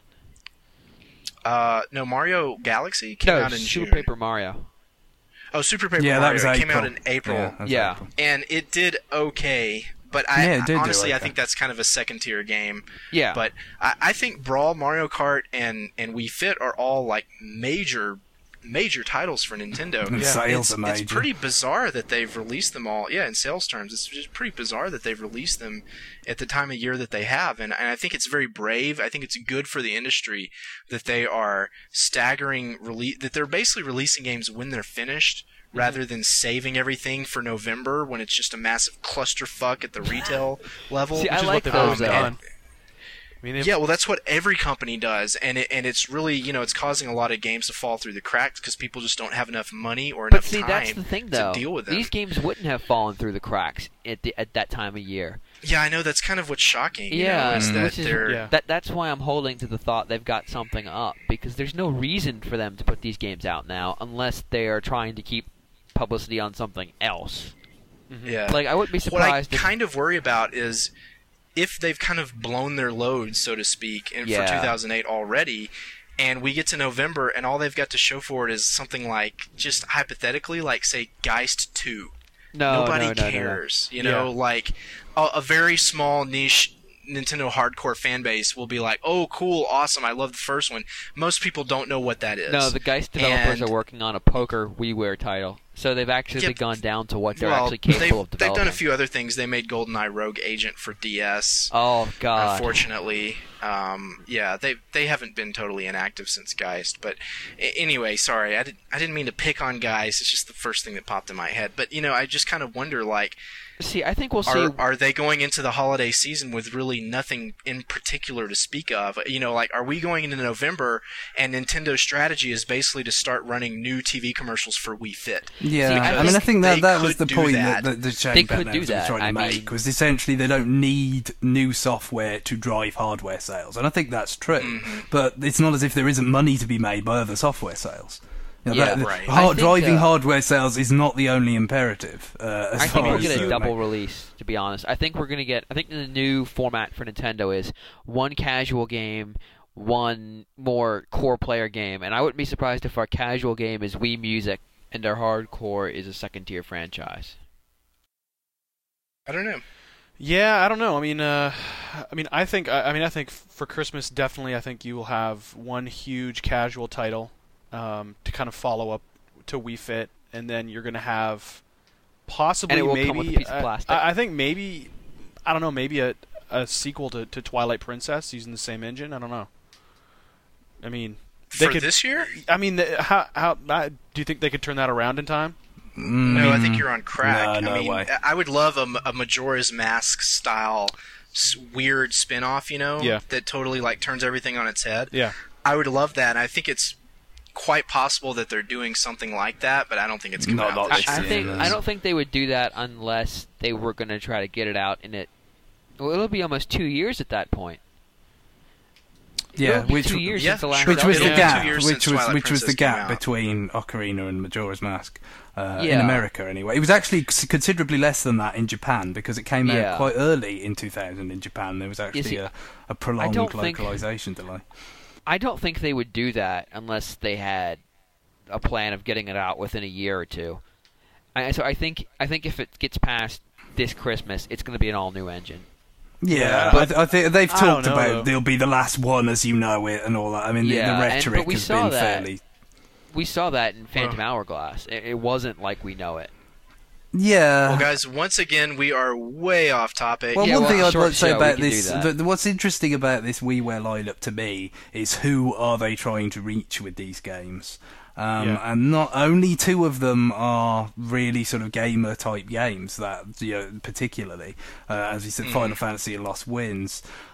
No, Mario Galaxy came out in Super June. Paper Mario. Oh, Super Paper Yeah, Mario that was came April. out in April. Yeah. April. And it did okay, but Yeah, it did do honestly, I okay. think that's kind of a second-tier game. Yeah. But I think Brawl, Mario Kart, and Wii Fit are all like major titles for Nintendo. And sales are It's major. pretty bizarre that they've released them all. Yeah, in sales terms, it's just pretty bizarre that they've released them at the time of year that they have. And I think it's very brave. I think it's good for the industry that they are that they're basically releasing games when they're finished, rather than saving everything for November when it's just a massive clusterfuck at the retail level. See, I Which is like what they've those, always though. done. I mean, Yeah, well, that's what every company does, and it's really, it's causing a lot of games to fall through the cracks because people just don't have enough money or But enough see, time that's the thing, though. to deal with them. These games wouldn't have fallen through the cracks at that time of year. Yeah, I know, that's kind of what's shocking. Yeah, is that which is, they're Yeah. that's why I'm holding to the thought they've got something up, because there's no reason for them to put these games out now unless they are trying to keep publicity on something else. yeah. Like, I wouldn't be What I surprised if kind of worry about is if they've kind of blown their load, so to speak, for Yeah. 2008 already, and we get to November and all they've got to show for it is something like, just hypothetically, like, say, Geist 2. Nobody cares. You know, like a very small niche Nintendo hardcore fan base will be like, "Oh, cool, awesome! I love the first one." Most people don't know what that is. No, the Geist developers And- are working on a poker WiiWare title, so they've actually Yep. gone down to what they're well, actually capable of they've developing. done a few other things. They made GoldenEye Rogue Agent for DS. Oh God! Unfortunately, yeah, they haven't been totally inactive since Geist. But anyway, sorry, I didn't mean to pick on Geist. It's just the first thing that popped in my head. But I just kind of wonder, like, See, I think we'll see. are they going into the holiday season with really nothing in particular to speak of? Like, are we going into November and Nintendo's strategy is basically to start running new TV commercials for Wii Fit? Yeah, See, I mean, I think they that was could the do point that. that the Shane They could Batman do was that. trying to I make, mean- because essentially they don't need new software to drive hardware sales, and I think that's true. Mm-hmm. But it's not as if there isn't money to be made by other software sales. Yeah, right. I think, Driving hardware sales is not the only imperative. As I far think we'll as get a the- double release, to be honest. I think the new format for Nintendo is one casual game, one more core player game, and I wouldn't be surprised if our casual game is Wii Music and our hardcore is a second-tier franchise. I don't know. Yeah, I don't know. I think for Christmas, definitely, I think you will have one huge casual title to kind of follow up to Wii Fit, and then you're going to have possibly And it will maybe come with a piece of plastic. I think maybe a sequel to Twilight Princess using the same engine. I don't know. I mean, For this year? I mean, how do you think they could turn that around in time? No, I think you're on crack. No, I mean, way. I would love a Majora's Mask style weird spin-off, Yeah. that totally like turns everything on its head. Yeah. I would love that. And I think it's quite possible that they're doing something like that, but I don't think it's coming Not out this this year. year. I don't think they would do that unless they were going to try to get it out in it. Well, it'll be almost 2 years at that point. Yeah, It'll be which 2 years yeah, since the last sure. which was the It'll be 2 gap, years which since was Twilight which was the Princess came gap out. between Ocarina and Majora's Mask in Yeah. America. Anyway, it was actually considerably less than that in Japan because it came Yeah. out quite early in 2000 in Japan. There was actually see, a prolonged don't think- localization delay. I don't think they would do that unless they had a plan of getting it out within a year or two. So I think if it gets past this Christmas, it's going to be an all-new engine. Yeah, but but I think they've I don't talked know, about though. they'll be the last one as you know it and all that. I mean, Yeah, the but rhetoric we has saw been that. fairly. We saw that in Phantom Hourglass. It wasn't like we know it. Yeah. Well, guys, once again, we are way off topic. Well, Yeah, one well, thing a I'd short like to say show, we about can do this, that. what's interesting about this WiiWare lineup to me is who are they trying to reach with these games? Yeah. And not only two of them are really sort of gamer type games that particularly as you said, Final Fantasy and Lost Winds.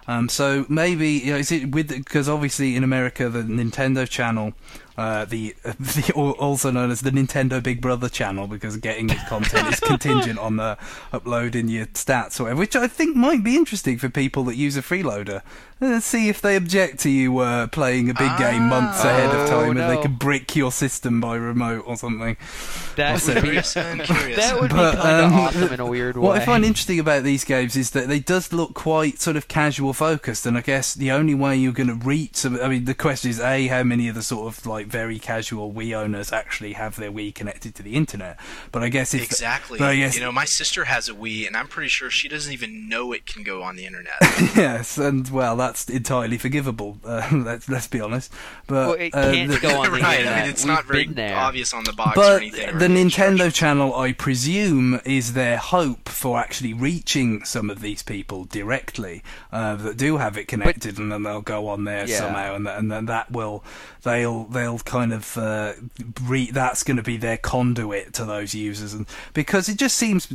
So maybe is it because obviously in America the Nintendo channel, the also known as the Nintendo Big Brother channel, because getting its content is contingent on uploading your stats or whatever, which I think might be interesting for people that use a freeloader. Let's see if they object to you playing a big game months ahead of time, and they can brick your system by remote or something. That would be curious. that would be kind of awesome in a weird way. What I find interesting about these games is that they does look quite sort of casual focused, and I guess the only way you're going to reach some, I mean, the question is how many of the sort of like very casual Wii owners actually have their Wii connected to the internet? But I guess exactly. But I guess, my sister has a Wii, and I'm pretty sure she doesn't even know it can go on the internet. Yes, and well, that's entirely forgivable. Let's be honest. But well, it can't go on the right, internet. I mean, it's We've not very been there. obvious on the box But or anything. the Nintendo channel, I presume, is their hope for actually reaching some of these people directly that do have it connected, and then they'll go on there somehow, and then that will they'll kind of that's going to be their conduit to those users, and because it just seems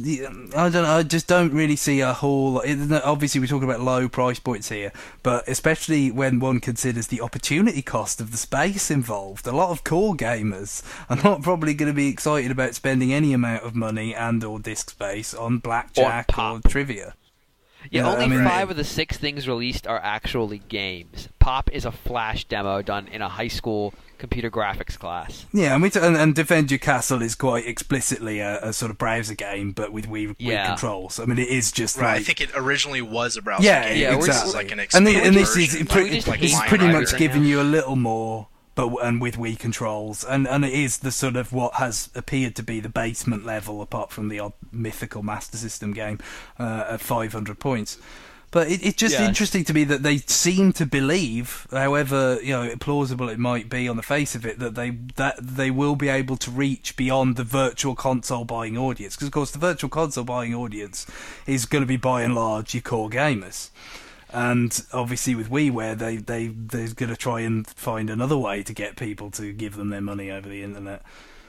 I just don't really see a whole. Obviously, we're talking about low price points here, but especially when one considers the opportunity cost of the space involved, a lot of core gamers are not probably going to be excited about spending any amount of money and or disk space on blackjack or trivia. Yeah, only 5 of the 6 things released are actually games. Pop is a Flash demo done in a high school computer graphics class. Yeah, and Defend Your Castle is quite explicitly a sort of browser game, but with Wii controls. I mean, it is just right. like... I think it originally was a browser game. Yeah, exactly. Like an and this version, is pretty much giving you a little more... and with Wii controls, and it is the sort of what has appeared to be the basement level, apart from the odd mythical Master System game at 500 points. But it's just interesting to me that they seem to believe, however plausible it might be on the face of it, that they will be able to reach beyond the virtual console buying audience. Because of course the virtual console buying audience is going to be by and large your core gamers. And obviously with WiiWare, they're going to try and find another way to get people to give them their money over the internet.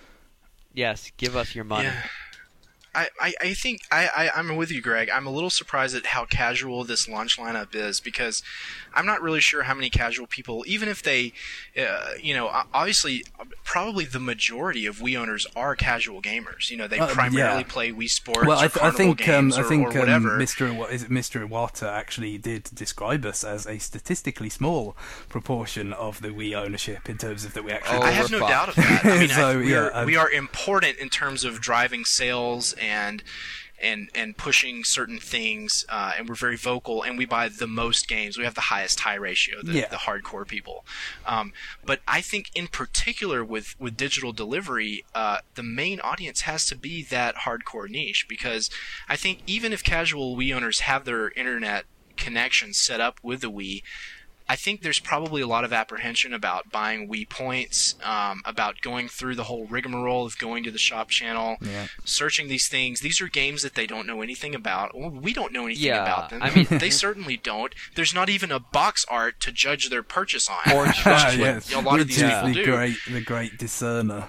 Yes, give us your money. Yeah. I think I'm with you, Greg. I'm a little surprised at how casual this launch lineup is, because I'm not really sure how many casual people, even if they, obviously, probably the majority of Wii owners are casual gamers. They primarily play Wii Sports or Carnival games or whatever. Mr. Iwata actually did describe us as a statistically small proportion of the Wii ownership in terms of that we actually... I have no doubt of that. I mean, we are important in terms of driving sales and pushing certain things, and we're very vocal, and we buy the most games. We have the highest tie ratio, the hardcore people. But I think in particular with digital delivery, the main audience has to be that hardcore niche, because I think even if casual Wii owners have their internet connection set up with the Wii, I think there's probably a lot of apprehension about buying Wii points, about going through the whole rigmarole of going to the shop channel, searching these things. These are games that they don't know anything about. Well, we don't know anything about them. I mean, they certainly don't. There's not even a box art to judge their purchase on. Or yes. A lot of these people do. The great discerner.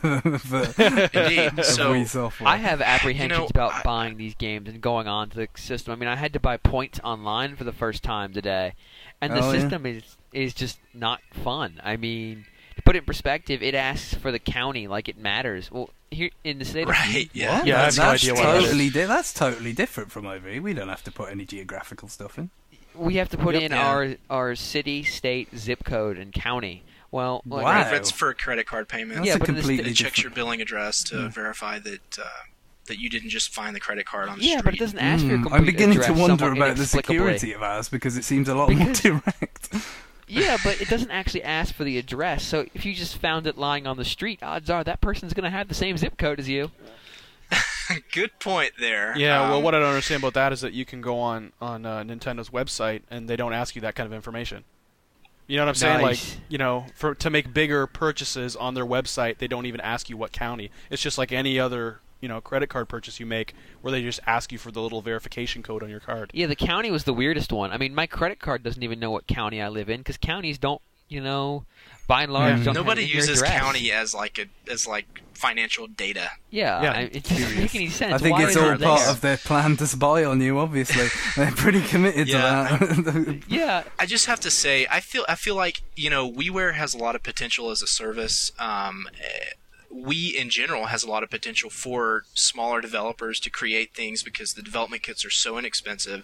Indeed. So I have apprehensions about buying these games and going on to the system. I mean, I had to buy points online for the first time today. And the system is just not fun. I mean, to put it in perspective, it asks for the county like it matters. Well, here in the state of... Right, yeah. What? Yeah, I have no idea what that is. That's totally different from over here. We don't have to put any geographical stuff in. We have to put in our city, state, zip code, and county. Well, wow. That's for credit card payments. That's completely it checks your billing address to verify that you didn't just find the credit card on the street. Yeah, but it doesn't ask for your complete I'm beginning to address wonder about the inexplicably. security of ours, because it seems a lot more direct. Yeah, but it doesn't actually ask for the address. So if you just found it lying on the street, odds are that person's going to have the same zip code as you. Good point there. Yeah, well, what I don't understand about that is that you can go on Nintendo's website and they don't ask you that kind of information. You know what I'm saying? Nice. Like, to make bigger purchases on their website, they don't even ask you what county. It's just like any other credit card purchase you make, where they just ask you for the little verification code on your card. Yeah, the county was the weirdest one. I mean, my credit card doesn't even know what county I live in, because counties don't by and large, don't Nobody have your uses address. county as financial data. Yeah, it doesn't make any sense. I think Why it's is all it part there? of their plan to spy on you. Obviously, they're pretty committed to that. Yeah, I just have to say, I feel like WiiWare has a lot of potential as a service. Wii in general has a lot of potential for smaller developers to create things because the development kits are so inexpensive,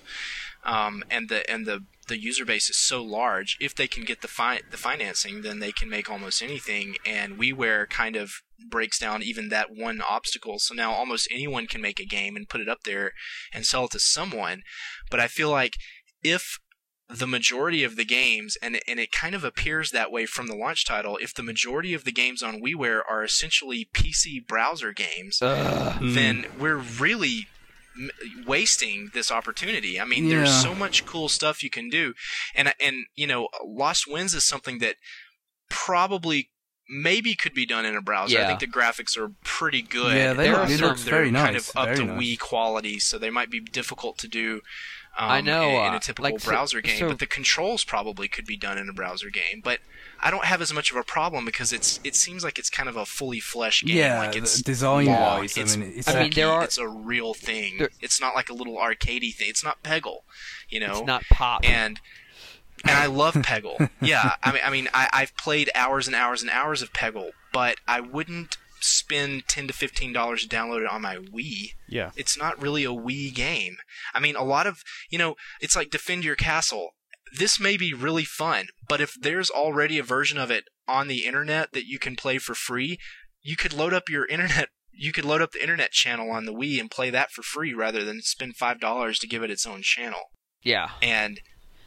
and the user base is so large. If they can get the financing, then they can make almost anything. And WiiWare kind of breaks down even that one obstacle. So now almost anyone can make a game and put it up there and sell it to someone. But I feel like if the majority of the games, and it kind of appears that way from the launch title, if the majority of the games on WiiWare are essentially PC browser games, then we're really wasting this opportunity. I mean, there's so much cool stuff you can do, and Lost Winds is something that probably maybe could be done in a browser. Yeah. I think the graphics are pretty good. Yeah, they look very nice. Kind of up Very to nice. Wii quality, so they might be difficult to do. I know, in a typical browser game, so but the controls probably could be done in a browser game. But I don't have as much of a problem because it seems like it's kind of a fully fleshed game. Yeah, like it's design-wise, long, it's it's a real thing. It's not like a little arcadey thing. It's not Peggle, It's not Pop. And I love Peggle. Yeah, I've played hours and hours and hours of Peggle, but I wouldn't spend $10 to $15 to download it on my Wii. Yeah. It's not really a Wii game. I mean, a lot of, it's like Defend Your Castle. This may be really fun, but if there's already a version of it on the internet that you can play for free, you could load up the internet channel on the Wii and play that for free rather than spend $5 to give it its own channel. Yeah. And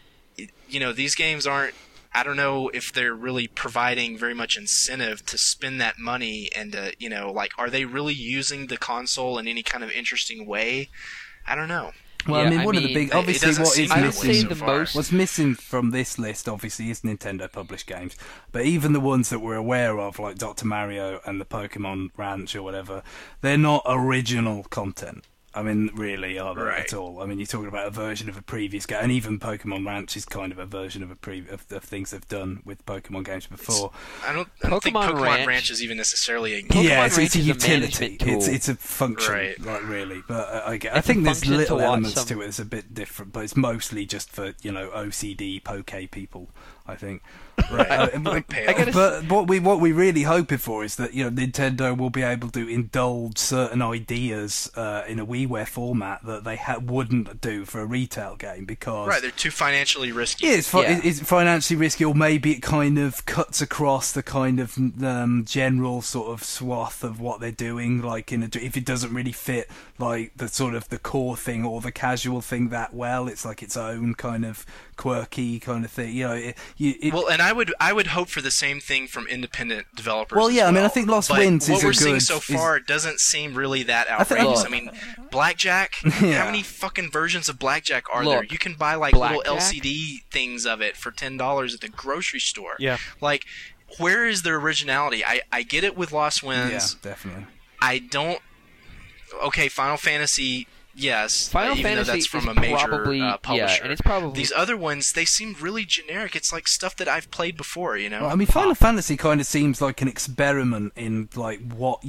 these games aren't, I don't know if they're really providing very much incentive to spend that money and, are they really using the console in any kind of interesting way? I don't know. Well, Yeah, one of the big, obviously, what is I would say missing, the most. what's missing from this list, obviously, is Nintendo published games. But even the ones that we're aware of, like Dr. Mario and the Pokemon Ranch or whatever, they're not original content. I mean, really, are they at all? I mean, you're talking about a version of a previous game, and even Pokemon Ranch is kind of a version of of things they've done with Pokemon games before. I don't think Pokemon Ranch is even necessarily a game. Pokemon it's Ranch a is a utility. management tool. It's a function, Right. really. But I It's think a there's function to little watch elements some- to it that's a bit different, but it's mostly just for OCD poke people, I think. Right. But what we really hoping for is that Nintendo will be able to indulge certain ideas in a WiiWare format that they wouldn't do for a retail game because they're too financially risky. yeah, it's financially risky, or maybe it kind of cuts across the kind of general sort of swath of what they're doing. Like if it doesn't really fit like the sort of the core thing or the casual thing that well, it's like its own kind of quirky kind of thing. Well, and I would hope for the same thing from independent developers. Well, yeah, as I mean, I think Lost Winds is what we're a seeing good- so is- far doesn't seem really that think- outrageous. Look. I mean, Blackjack. Yeah. How many fucking versions of Blackjack are there? Look, You can buy like little Blackjack? LCD things of it for $10 at the grocery store. Yeah. Like, where is the originality? I get it with Lost yeah, Winds. definitely. I don't. Okay, Final Fantasy. Yes, Final even though Fantasy that's from is a major probably publisher. yeah, and it's probably These other ones, they seem really generic. It's like stuff that I've played before, Well, I mean, Final Fantasy kind of seems like an experiment in like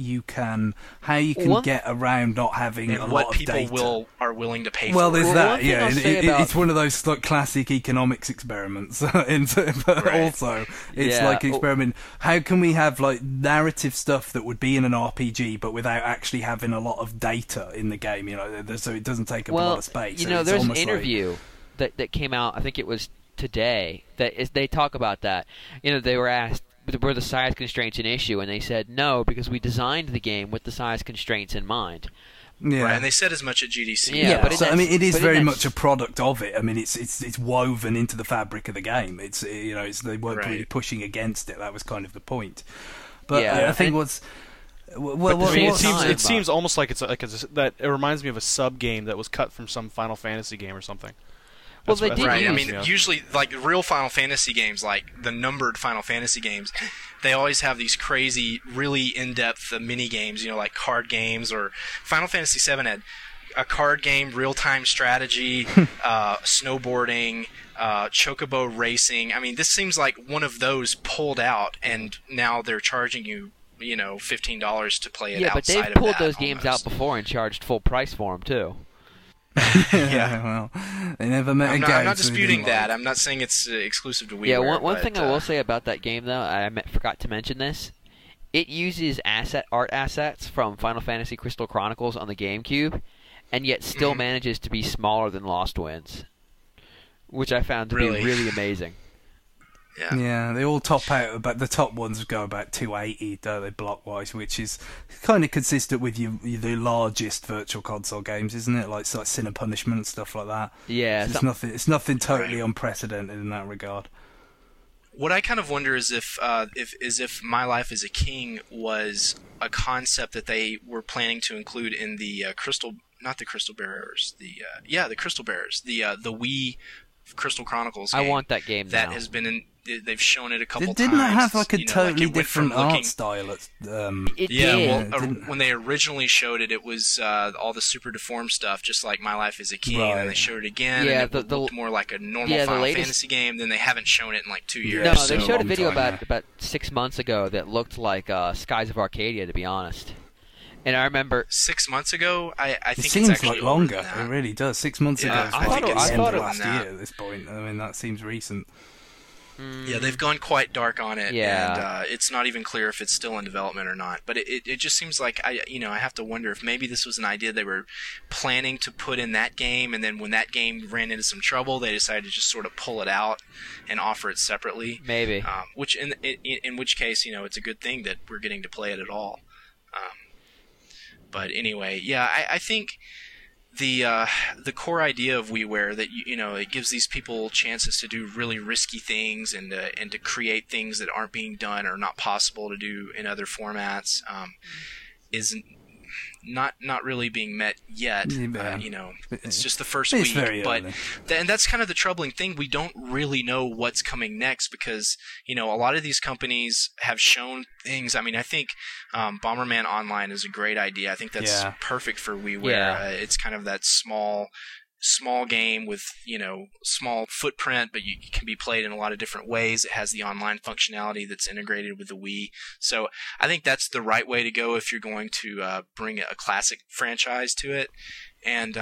how you can One- get around not having a and lot what of people data. are willing to pay Well, for. there's Well, that. one thing Yeah, I'll say about- it's one of those like classic economics experiments. But Right. also, it's Yeah. like experiment. How can we have like narrative stuff that would be in an RPG, but without actually having a lot of data in the game? So it doesn't take up a lot of space. So it's there's an almost like- interview that came out. I think it was today. They talk about that. They were asked, were the size constraints an issue, and they said no because we designed the game with the size constraints in mind. Yeah. Right, and they said as much at GDC. Yeah, but so I mean, it is but very that's- much a product of it. I mean, it's woven into the fabric of the game. They weren't really Right. pushing against it. That was kind of the point. But Yeah. I think And- what's well, I mean, Well, it time, seems almost like that. It reminds me of a sub game that was cut from some Final Fantasy game or something. Well, That's they what- did that's what Right, it I reminds mean, me of. usually, like, real Final Fantasy games, like the numbered Final Fantasy games, they always have these crazy, really in-depth mini-games, like card games, or Final Fantasy VII had a card game, real-time strategy, snowboarding, chocobo racing. I mean, this seems like one of those pulled out, and now they're charging you, $15 to play it Yeah, but outside they've of pulled that, those games out almost. before and charged full price for them too. Yeah. Well, they never met I'm again. not disputing that. I'm not saying it's exclusive to WiiWare. Yeah, one but, thing I will say about that game, though, forgot to mention this. It uses art assets from Final Fantasy Crystal Chronicles on the GameCube, and yet still manages to be smaller than Lost Winds, which I found to be really amazing. Yeah, they all top out, but the top ones go about 280, don't they, block-wise, which is kind of consistent with the largest Virtual Console games, isn't it? Like Sin and Punishment and stuff like that. Yeah, It's nothing totally unprecedented in that regard. What I kind of wonder is if My Life as a King was a concept that they were planning to include in the the Crystal Bearers, the Wii Crystal Chronicles game. I want that game that now. has been they've shown it a couple times. Didn't it have like a totally it went from different art looking- style? It Yeah, did. well, when they originally showed it, it was all the super deformed stuff, just like My Life as a King. And then they showed it again, Yeah, and it looked more like a normal the Final latest- Fantasy game. Then they haven't shown it in like 2 years. No, so they showed a long video time, about 6 months ago that looked like Skies of Arcadia, to be honest. And I remember 6 months ago, I think It it's seems actually like older longer. than that. It really does. 6 months Yeah, ago. I it's think like it's the end older of than last that. year at this point. I mean, that seems recent. Yeah, they've gone quite dark on it, Yeah. and it's not even clear if it's still in development or not. But it just seems like I have to wonder if maybe this was an idea they were planning to put in that game, and then when that game ran into some trouble, they decided to just sort of pull it out and offer it separately. maybe. Which in which case, it's a good thing that we're getting to play it at all. But anyway, yeah, I think the core idea of WiiWare that it gives these people chances to do really risky things and to create things that aren't being done or not possible to do in other formats is not really being met yet. Yeah. It's just the first It's week, very but early. and that's kind of the troubling thing. We don't really know what's coming next because a lot of these companies have shown things. I mean, I think Bomberman Online is a great idea. I think that's perfect for WiiWare. Yeah. It's kind of that small game with small footprint, but it can be played in a lot of different ways. It has the online functionality that's integrated with the Wii. So I think that's the right way to go if you're going to bring a classic franchise to it. And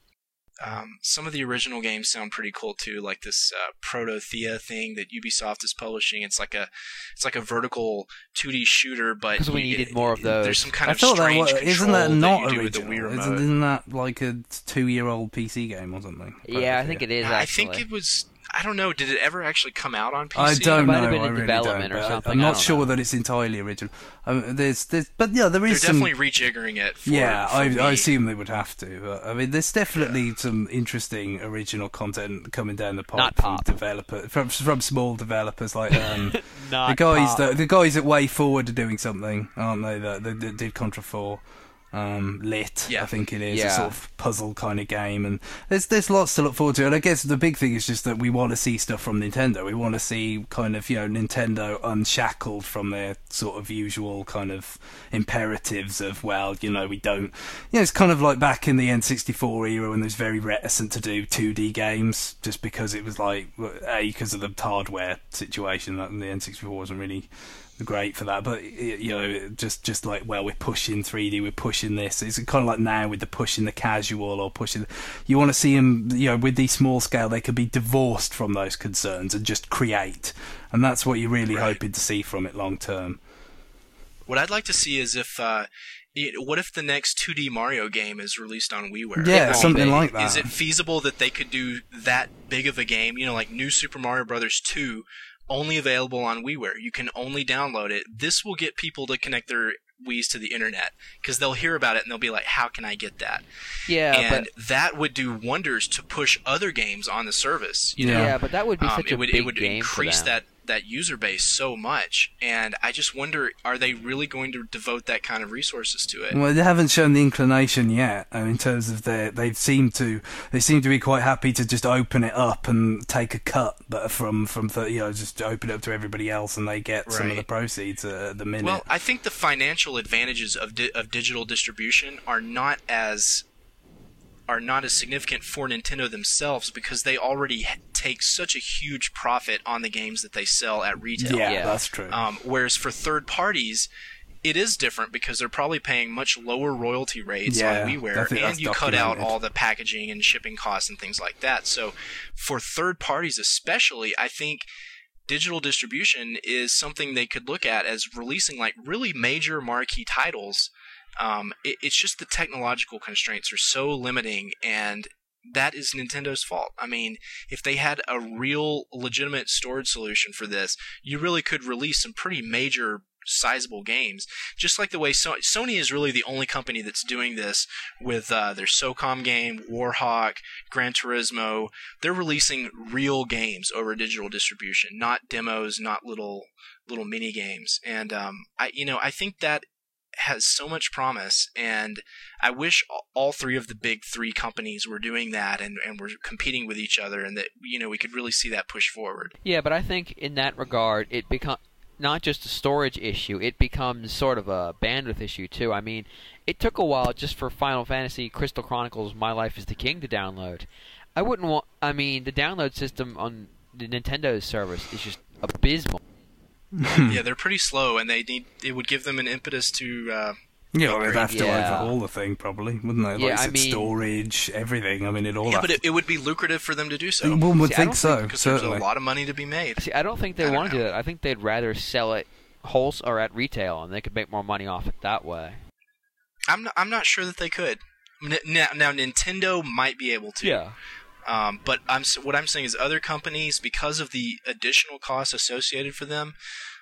some of the original games sound pretty cool too, like this Protothea thing that Ubisoft is publishing. It's like a vertical 2D shooter, but 'Cause we needed more of those. There's some kind I of thought that strange was, control isn't that not you do with the original? Wii remote. Isn't that like a 2-year-old PC game or something? Yeah, I think it is, I actually. think it was. I don't know. Did it ever actually come out on PC? I don't It know. might have been I in really development don't, or but something, I'm I not don't sure know. that it's entirely original. But yeah, there They're is some. definitely rejiggering it. For I Wii. assume they would have to. But, I mean, there's definitely some interesting original content coming down the Not pipe from pop. from small developers like Not the guys pop. the guys at Way Forward are doing something, aren't they? That did Contra 4. Lit, Yeah. I think it is, Yeah. a sort of puzzle kind of game, and there's lots to look forward to. And I guess the big thing is just that we want to see stuff from Nintendo. We want to see kind of Nintendo unshackled from their sort of usual kind of imperatives of we don't. It's kind of like back in the N64 era when they was very reticent to do 2D games, just because it was like because of the hardware situation. That the N64 wasn't really great for that, but just like, well, we're pushing 3D, we're pushing this. It's kind of like now with the pushing the casual or pushing. You want to see them, with these small scale, they could be divorced from those concerns and just create, and that's what you're really hoping to see from it long term. What I'd like to see is what if the next 2D Mario game is released on WiiWare? Yeah, something like that. Is it feasible that they could do that big of a game? Like New Super Mario Bros. 2. Only available on WiiWare. You can only download it. This will get people to connect their Wiis to the internet because they'll hear about it and they'll be like, "How can I get that?" Yeah, and that would do wonders to push other games on the service. You know? Yeah, but that would be such a big it would game increase for them. that user base so much, and I just wonder, are they really going to devote that kind of resources to it? Well, they haven't shown the inclination yet. In terms of they seem to be quite happy to just open it up and take a cut, but from just open it up to everybody else, and they get some of the proceeds at the minute. Well, I think the financial advantages of digital distribution are not as are not as significant for Nintendo themselves because they already take such a huge profit on the games that they sell at retail. Yeah, that's true. Whereas for third parties, it is different because they're probably paying much lower royalty rates on WiiWare, and you cut out all the packaging and shipping costs and things like that. So for third parties especially, I think digital distribution is something they could look at as releasing like really major marquee titles. It's just the technological constraints are so limiting, and that is Nintendo's fault. I mean, if they had a real legitimate storage solution for this, you really could release some pretty major sizable games, just like the way Sony is really the only company that's doing this with their SOCOM game, Warhawk, Gran Turismo. They're releasing real games over digital distribution, not demos, not little mini games. And I think that has so much promise, and I wish all three of the big three companies were doing that and were competing with each other, and that we could really see that push forward. Yeah, but I think in that regard, it becomes not just a storage issue, it becomes sort of a bandwidth issue too. I mean, it took a while just for Final Fantasy Crystal Chronicles My Life as the King to download. The download system on the Nintendo service is just abysmal. Yeah, they're pretty slow, and it would give them an impetus to they'd have to overhaul the thing, probably, wouldn't they? Yeah, storage, everything. I mean, it all. Yeah, but it would be lucrative for them to do so. One would think so, because certainly. there's a lot of money to be made. See, I don't think they want to do that. I think they'd rather sell it wholesale or at retail, and they could make more money off it that way. I'm not sure that they could. Now Nintendo might be able to. Yeah. But what I'm saying is other companies, because of the additional costs associated for them,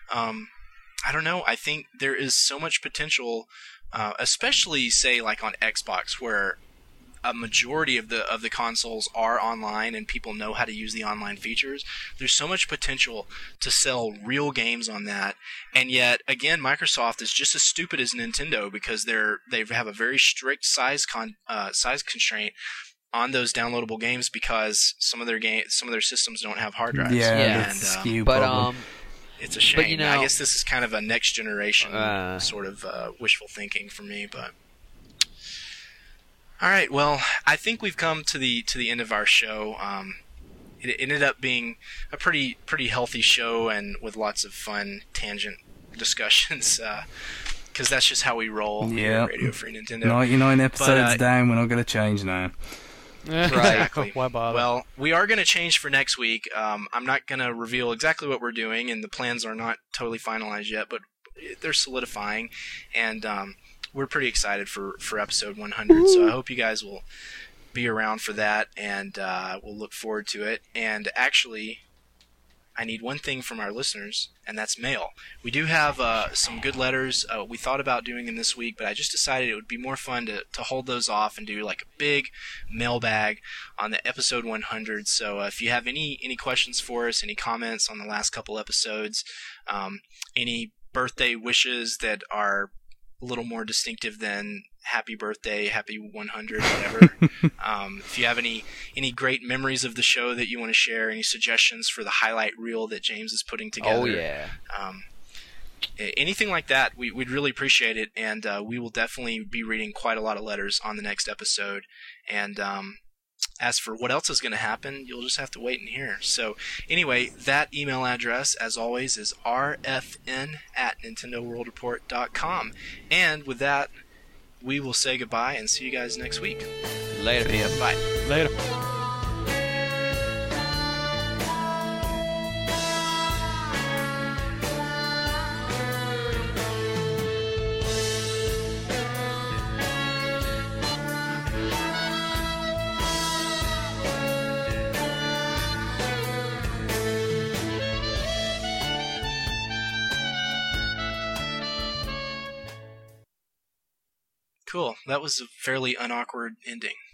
I don't know. I think there is so much potential, especially say like on Xbox, where a majority of the consoles are online and people know how to use the online features. There's so much potential to sell real games on that, and yet again, Microsoft is just as stupid as Nintendo because they have a very strict size constraint on those downloadable games because some of their systems don't have hard drives. That's a SKU problem. It's a shame. But, I guess this is kind of a next generation sort of wishful thinking for me, but all right. Well, I think we've come to the end of our show. It ended up being a pretty healthy show and with lots of fun tangent discussions. Because that's just how we roll here at Radio Free Nintendo. 99 episodes down, we're not going to change now. Right. Exactly. Why bother? Well, we are going to change for next week. I'm not going to reveal exactly what we're doing, and the plans are not totally finalized yet, but they're solidifying, and we're pretty excited for episode 100. So I hope you guys will be around for that, and we'll look forward to it. And actually, I need one thing from our listeners, and that's mail. We do have some good letters. We thought about doing them this week, but I just decided it would be more fun to hold those off and do like a big mailbag on the episode 100. So if you have any questions for us, any comments on the last couple episodes, any birthday wishes that are a little more distinctive than happy birthday, happy 100, whatever. If you have any great memories of the show that you want to share, any suggestions for the highlight reel that James is putting together. Oh, yeah. Anything like that, we'd really appreciate it, and we will definitely be reading quite a lot of letters on the next episode. And as for what else is going to happen, you'll just have to wait and hear. So anyway, that email address, as always, is rfn@nintendoworldreport.com. And with that, we will say goodbye and see you guys next week. Later. Yeah, bye. Later. Cool. That was a fairly unawkward ending.